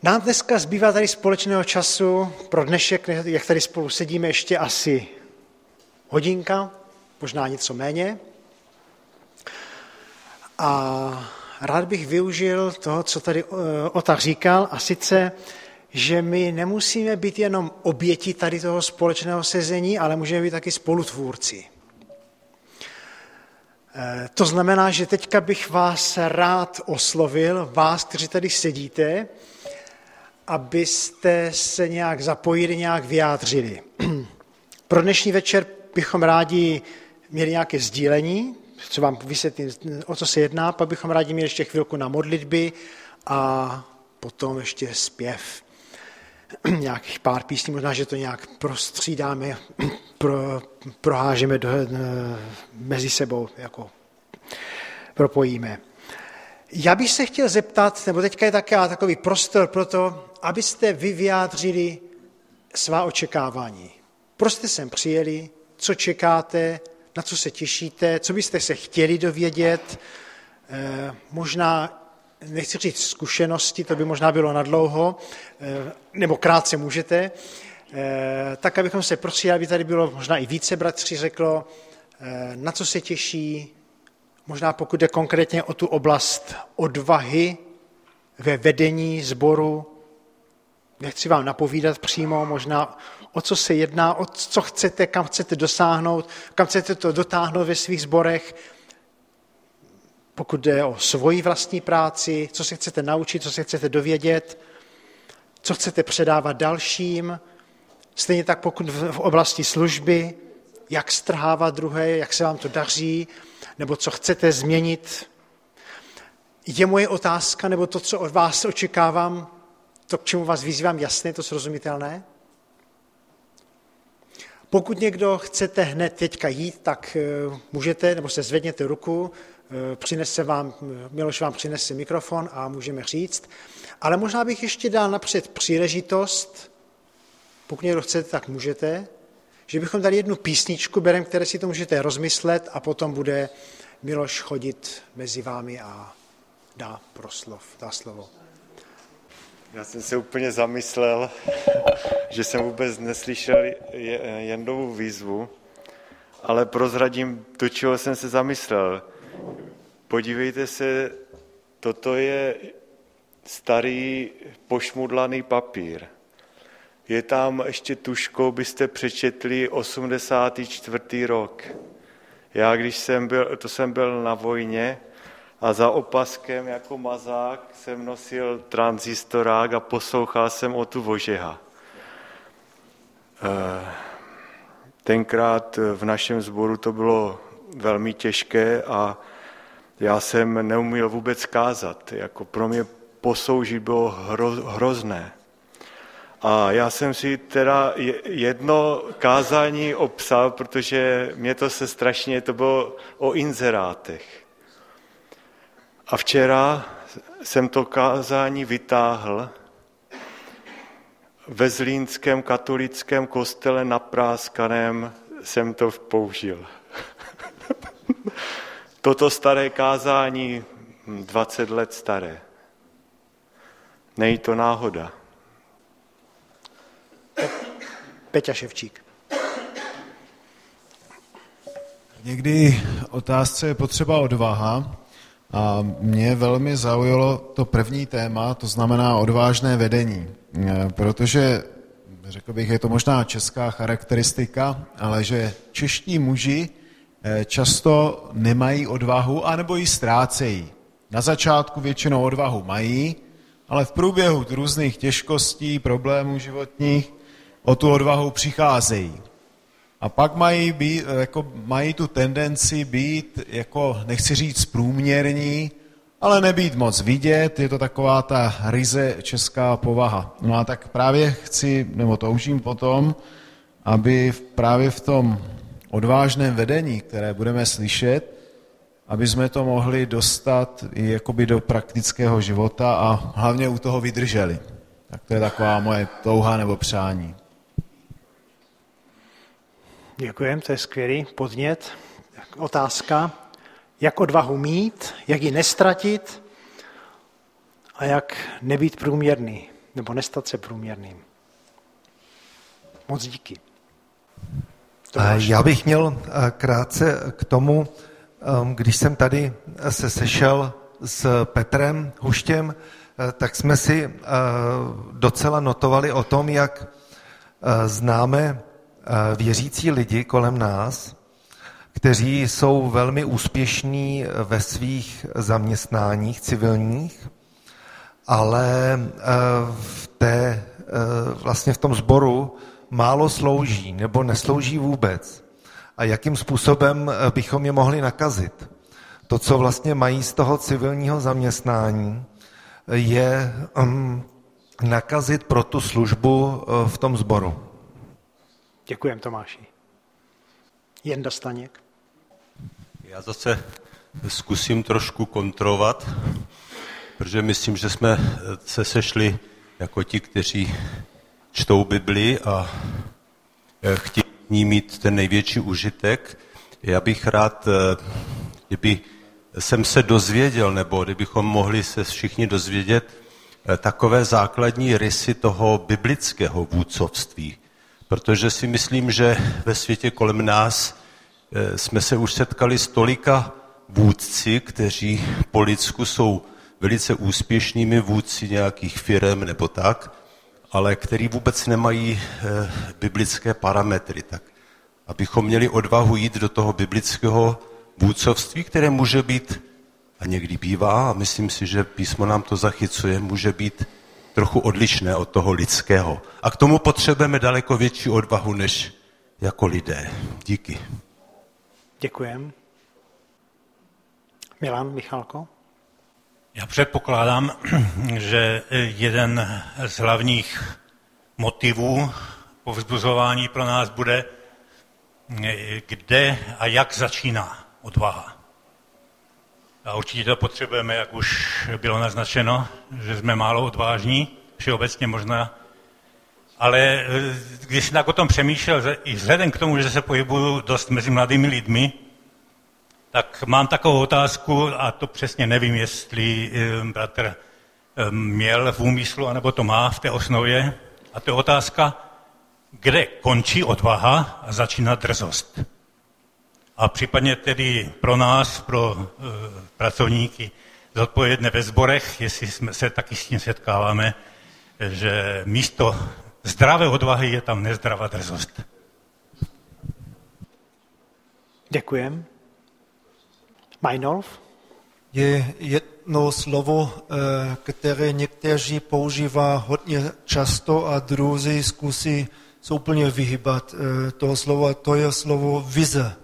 Nám dneska zbývá tady společného času pro dnešek, jak tady spolu sedíme, ještě asi hodinka, možná něco méně. A rád bych využil toho, co tady Ota říkal, a sice, že my nemusíme být jenom oběti tady toho společného sezení, ale můžeme být taky spolutvůrci. To znamená, že teďka bych vás rád oslovil, vás, kteří tady sedíte, abyste se nějak zapojili, nějak vyjádřili. Pro dnešní večer bychom rádi měli nějaké sdílení, co vám vysvětlím, o co se jedná, pak bychom rádi měli ještě chvilku na modlitby a potom ještě zpěv. Nějakých pár písní, možná, že to nějak prostřídáme, prohážeme mezi sebou, jako propojíme. Já bych se chtěl zeptat, nebo teďka je takový prostor pro to, abyste vy vyjádřili svá očekávání. Proč jste sem přijeli, co čekáte, na co se těšíte, co byste se chtěli dovědět, možná, nechci říct zkušenosti, to by možná bylo nadlouho, nebo krátce můžete, tak abychom se prosili, aby tady bylo možná i více bratří řeklo, na co se těší, možná pokud jde konkrétně o tu oblast odvahy ve vedení sboru, nechci vám napovídat přímo, možná o co se jedná, o co chcete, kam chcete dosáhnout, kam chcete to dotáhnout ve svých sborech, pokud jde o svoji vlastní práci, co se chcete naučit, co se chcete dovědět, co chcete předávat dalším, stejně tak pokud v oblasti služby, jak strhávat druhé, jak se vám to daří, nebo co chcete změnit. Je moje otázka, nebo to, co od vás očekávám, to, k čemu vás vyzývám, jasné, to srozumitelné? Pokud někdo chcete hned teďka jít, tak můžete, nebo se zvedněte ruku, Miloš vám přinese mikrofon a můžeme říct. Ale možná bych ještě dal napřed příležitost, pokud někdo chcete, tak můžete, že bychom dali jednu písničku, které si to můžete rozmyslet a potom bude Miloš chodit mezi vámi a dá slovo. Já jsem se úplně zamyslel, že jsem vůbec neslyšel Jendovou výzvu, ale prozradím to, čeho jsem se zamyslel. Podívejte se, toto je starý pošmudlaný papír. Je tam ještě tužkou, byste přečetli 84. rok. Já, když jsem byl na vojně a za opaskem jako mazák jsem nosil tranzistorák a poslouchal jsem o tu Vožeha. Tenkrát v našem sboru to bylo velmi těžké a já jsem neuměl vůbec kázat. Jako pro mě posloužit bylo hrozné. A já jsem si teda jedno kázání obsal, protože mě to bylo o inzerátech. A včera jsem to kázání vytáhl ve zlínském katolickém kostele napráskaném jsem to použil. Toto staré kázání, 20 let staré. Není to náhoda. Peťa Ševčík. Někdy otázce je potřeba odvaha a mě velmi zaujalo to první téma, to znamená odvážné vedení, protože, řekl bych, je to možná česká charakteristika, ale že čeští muži často nemají odvahu, anebo ji ztrácejí. Na začátku většinou odvahu mají, ale v průběhu různých těžkostí, problémů životních o tu odvahu přicházejí. A pak mají tu tendenci být, nechci říct průměrní, ale nebýt moc vidět, je to taková ta ryze česká povaha. No a tak právě toužím potom, aby právě v tom odvážném vedení, které budeme slyšet, aby jsme to mohli dostat i jakoby do praktického života a hlavně u toho vydrželi. Tak to je taková moje touha nebo přání. Děkujeme, to je skvělý podnět. Otázka, jak odvahu mít, jak ji nestratit a jak nebýt průměrný. nebo nestat se průměrným. Moc díky. Já bych měl krátce k tomu, když jsem tady se sešel s Petrem Huštěm, tak jsme si docela notovali o tom, jak známe věřící lidi kolem nás, kteří jsou velmi úspěšní ve svých zaměstnáních civilních, ale vlastně v tom sboru málo slouží nebo neslouží vůbec. A jakým způsobem bychom je mohli nakazit? To, co vlastně mají z toho civilního zaměstnání, je nakazit pro tu službu v tom sboru. Děkujem, Tomáši. Jenda Staněk. Já zase zkusím trošku kontrovat, protože myslím, že jsme se sešli jako ti, kteří čtou Bibli a chtějí ní mít ten největší užitek. Já bych rád, kdyby jsem se dozvěděl, nebo kdybychom mohli se všichni dozvědět takové základní rysy toho biblického vůdcovství. Protože si myslím, že ve světě kolem nás jsme se už setkali s tolika vůdci, kteří po lidsku jsou velice úspěšnými vůdci nějakých firem nebo tak, ale který vůbec nemají biblické parametry. Tak abychom měli odvahu jít do toho biblického vůdcovství, které může být, a někdy bývá, a myslím si, že písmo nám to zachycuje, může být trochu odlišné od toho lidského. A k tomu potřebujeme daleko větší odvahu, než jako lidé. Díky. Děkujem. Milan Michalko. Já předpokládám, že jeden z hlavních motivů povzbuzování pro nás bude, kde a jak začíná odvaha. A určitě to potřebujeme, jak už bylo naznačeno, že jsme málo odvážní, všeobecně možná. Ale když jsem tak o tom přemýšlel, i vzhledem k tomu, že se pohybuju dost mezi mladými lidmi, tak mám takovou otázku, a to přesně nevím, jestli bratr měl v úmyslu, anebo to má v té osnově. A to je otázka, kde končí odvaha a začíná drzost. A případně tedy pro nás, pro pracovníky zodpovědné ve sborech, jestli se taky s tím setkáváme, že místo zdravé odvahy je tam nezdravá drzost. Děkujem. Meinolf? Je jedno slovo, které někteří používá hodně často a druzí zkusí se úplně vyhybat toho slova, to je slovo vize.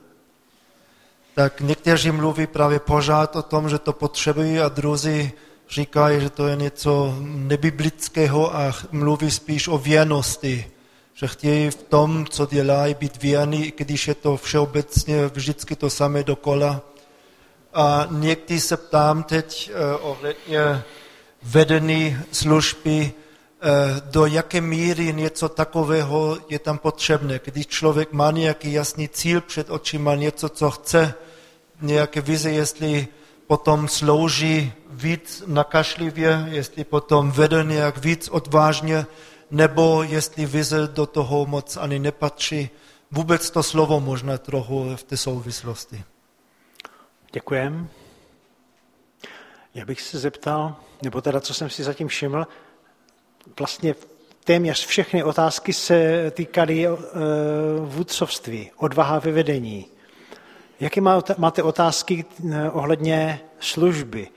Tak někteří mluví právě pořád o tom, že to potřebují a druzí říkají, že to je něco nebiblického a mluví spíš o věrnosti. Že chtějí v tom, co dělají, být věrní, i když je to všeobecně vždycky to samé dokola. A někdy se ptám teď ohledně vedení služby, do jaké míry něco takového je tam potřebné. Když člověk má nějaký jasný cíl před očima, něco, co chce, nějaké vize, jestli potom slouží víc nakašlivě, jestli potom vede nějak víc odvážně, nebo jestli vize do toho moc ani nepatří. Vůbec to slovo možná trochu v té souvislosti. Děkujem. Já bych se zeptal, nebo teda, co jsem si zatím všiml, vlastně téměř všechny otázky se týkaly vůdcovství, odvaha ve vedení. Jaké máte otázky ohledně služby?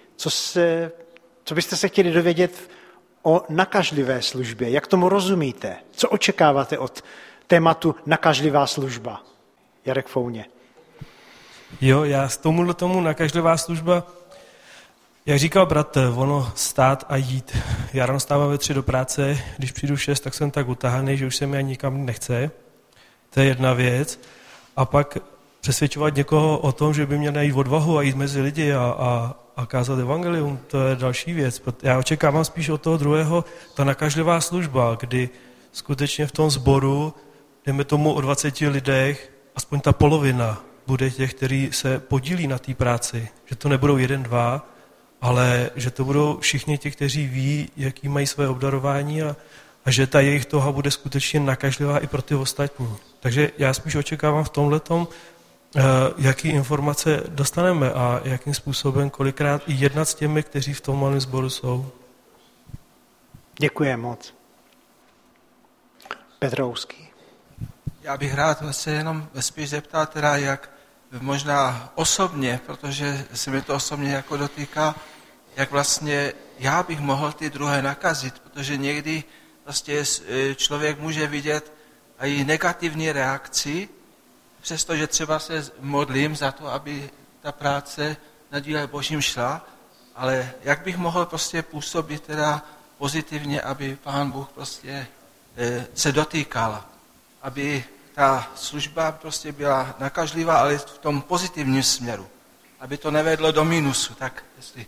Co byste se chtěli dovědět o nakažlivé službě? Jak tomu rozumíte? Co očekáváte od tématu nakažlivá služba? Jarek Founě. Jo, já z tomu nakažlivá služba, jak říkal bratr, ono stát a jít. Já ráno stávám ve 3 do práce, když přijdu v 6, tak jsem tak utahaný, že už se mi ani nikam nechce. To je jedna věc. A pak přesvědčovat někoho o tom, že by měl najít odvahu a jít mezi lidi a kázat evangelium, to je další věc. Já očekávám spíš od toho druhého ta nakažlivá služba, kdy skutečně v tom sboru, jdeme tomu o 20 lidech, aspoň ta polovina bude těch, kteří se podílí na té práci. Že to nebudou 1, 2, ale že to budou všichni ti, kteří ví, jaký mají své obdarování a že ta jejich touha bude skutečně nakažlivá i pro ty ostatní. Takže já spíš očekávám v tomhletom, jaký informace dostaneme a jakým způsobem kolikrát i jednat s těmi, kteří v tom malém sboru jsou. Děkuji moc. Petrouský. Já bych rád se jenom spíš zeptal teda, jak možná osobně, protože se mi to osobně jako dotýká, jak vlastně já bych mohl ty druhé nakazit, protože někdy vlastně člověk může vidět i negativní reakci, přestože třeba se modlím za to, aby ta práce na díle Božím šla, ale jak bych mohl prostě působit teda pozitivně, aby Pán Bůh prostě se dotýkal, aby ta služba prostě byla nakažlivá, ale v tom pozitivním směru, aby to nevedlo do minusu, tak jestli.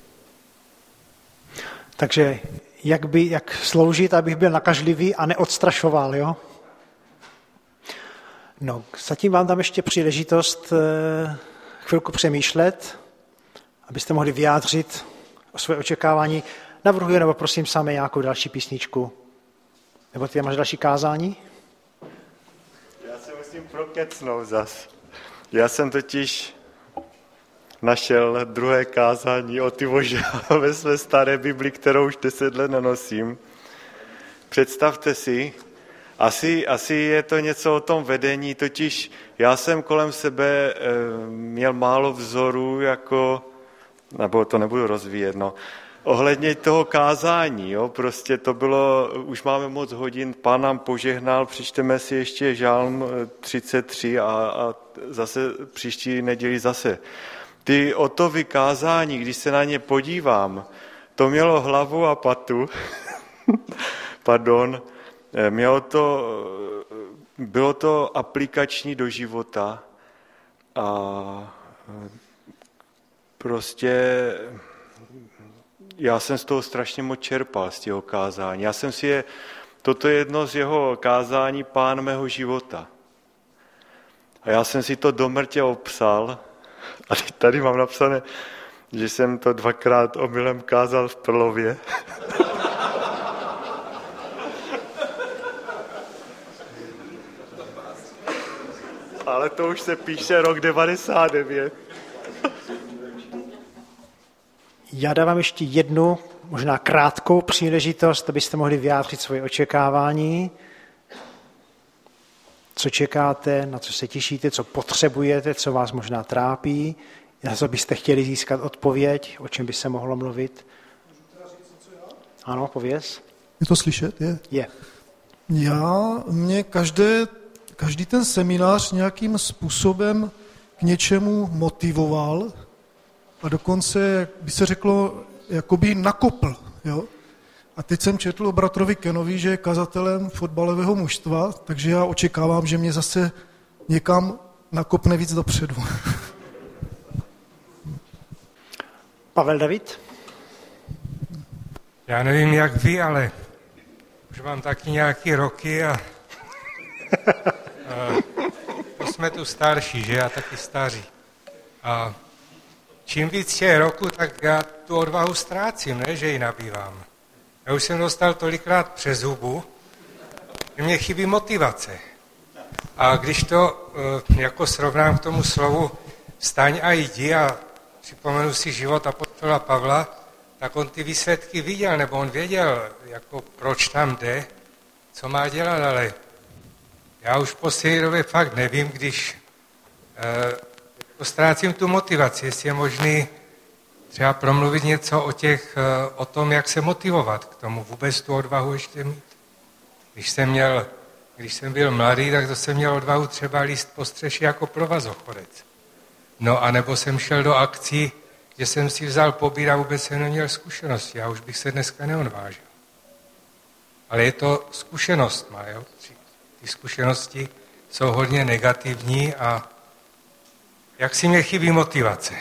Takže jak sloužit, abych byl nakažlivý a neodstrašoval, jo? No, zatím vám dám ještě příležitost chvilku přemýšlet, abyste mohli vyjádřit o své očekávání. Navrhuji, nebo prosím sami nějakou další písničku. Nebo ty máš další kázání? Já se musím prokecnout zas. Já jsem totiž našel druhé kázání o Tyvože ve své staré Bibli, kterou už 10 let nenosím. Představte si, asi je to něco o tom vedení, totiž já jsem kolem sebe měl málo vzorů, nebo to nebudu rozvíjet, no. Ohledně toho kázání, jo, prostě to bylo, už máme moc hodin, Pán nám požehnal, přečteme si ještě Žálm 33 a zase příští neděli zase. Ty Otovy kázání, když se na ně podívám, to mělo hlavu a patu, pardon, bylo to aplikační do života a prostě já jsem z toho strašně moc čerpal, z těho kázání. Toto je jedno z jeho kázání, Pán mého života. A já jsem si to do mrtě obsal a tady mám napsané, že jsem to 2krát omylem kázal v Prlově. Ale to už se píše rok 99. Já dávám ještě jednu, možná krátkou příležitost, abyste mohli vyjádřit svoje očekávání. Co čekáte, na co se těšíte, co potřebujete, co vás možná trápí, na co byste chtěli získat odpověď, o čem by se mohlo mluvit. Ano, pověz. Je to slyšet? Je. Mě každý ten seminář nějakým způsobem k něčemu motivoval a dokonce, by se řeklo, jakoby nakopl. Jo? A teď jsem četl o bratrovi Kenovi, že je kazatelem fotbalového mužstva, takže já očekávám, že mě zase někam nakopne víc dopředu. Pavel David? Já nevím, jak vy, ale už mám taky nějaký roky a to jsme tu starší, že? Já taky staří. A čím víc je roku, tak já tu odvahu ztrácím, ne, že ji nabývám. Já už jsem dostal tolikrát přes zubu, že mě chybí motivace. A když to jako srovnám k tomu slovu vstaň a jdi a připomenu si život apoštola Pavla, tak on ty výsledky viděl, nebo on věděl, jako proč tam jde, co má dělat, ale já už v poslední době fakt nevím, když ztrácím tu motivaci, jestli je možný třeba promluvit něco o tom, jak se motivovat k tomu, vůbec tu odvahu ještě mít. Když jsem byl mladý, tak to jsem měl odvahu třeba líst po střeše jako provazochodec. No a nebo jsem šel do akcí, že jsem si vzal pobír a vůbec jsem neměl zkušenosti. Já už bych se dneska neodvážil. Ale je to zkušenost, jo? Ty zkušenosti jsou hodně negativní a jak si mě chybí motivace.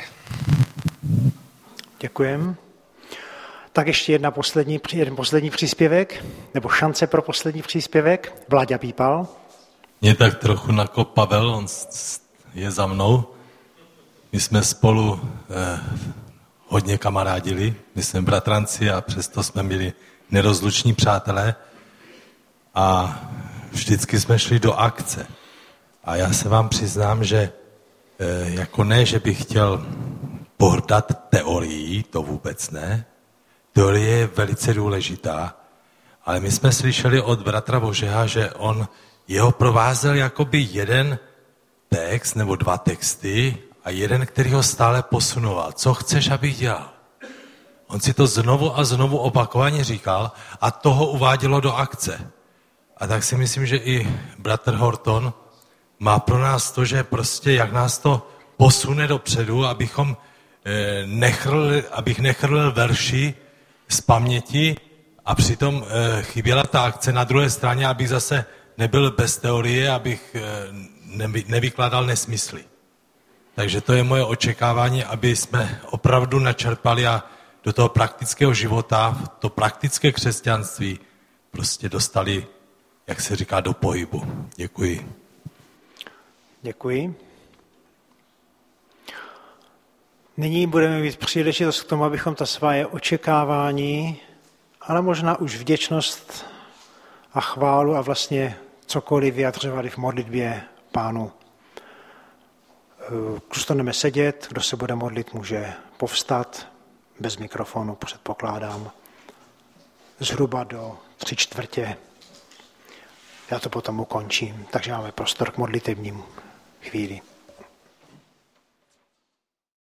Děkujem. Tak ještě jeden poslední příspěvek, nebo šance pro poslední příspěvek. Vláďa Pípal. Mě tak trochu nakop Pavel, on je za mnou. My jsme spolu hodně kamarádili. My jsme bratranci a přesto jsme byli nerozluční přátelé. A vždycky jsme šli do akce. A já se vám přiznám, že jako ne, že bych chtěl pohrdat teorií, to vůbec ne. Teorie je velice důležitá, ale my jsme slyšeli od bratra Božeha, že jeho provázel jakoby jeden text nebo dva texty a jeden, který ho stále posunoval. Co chceš, abych dělal? On si to znovu a znovu opakovaně říkal a toho uvádělo do akce. A tak si myslím, že i bratr Horton má pro nás to, že prostě jak nás to posune dopředu, abych nechrlil verši z paměti a přitom chyběla ta akce na druhé straně, abych zase nebyl bez teorie, abych nevykládal nesmysly. Takže to je moje očekávání, aby jsme opravdu načerpali a do toho praktického života, to praktické křesťanství prostě dostali, jak se říká, do pohybu. Děkuji. Děkuji. Nyní budeme mít příležitost k tomu, abychom ta svoje očekávání, ale možná už vděčnost a chválu a vlastně cokoliv vyjadřovali v modlitbě Pánu. Zůstaneme sedět, kdo se bude modlit, může povstat bez mikrofonu, předpokládám, zhruba do 3/4. Já to potom ukončím, takže máme prostor k modlitevním chvíli.